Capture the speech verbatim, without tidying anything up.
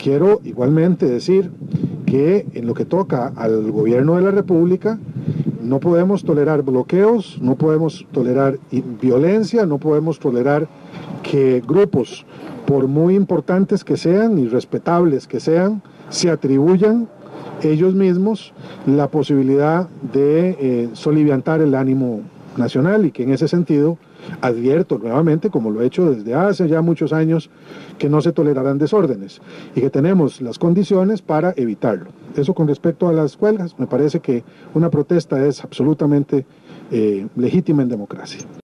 quiero igualmente decir que en lo que toca al gobierno de la República, no podemos tolerar bloqueos, no podemos tolerar violencia, no podemos tolerar que grupos, por muy importantes que sean y respetables que sean, se atribuyan ellos mismos la posibilidad de eh, soliviantar el ánimo nacional, y que en ese sentido advierto nuevamente, como lo he hecho desde hace ya muchos años, que no se tolerarán desórdenes y que tenemos las condiciones para evitarlo. Eso con respecto a las huelgas, me parece que una protesta es absolutamente eh, legítima en democracia.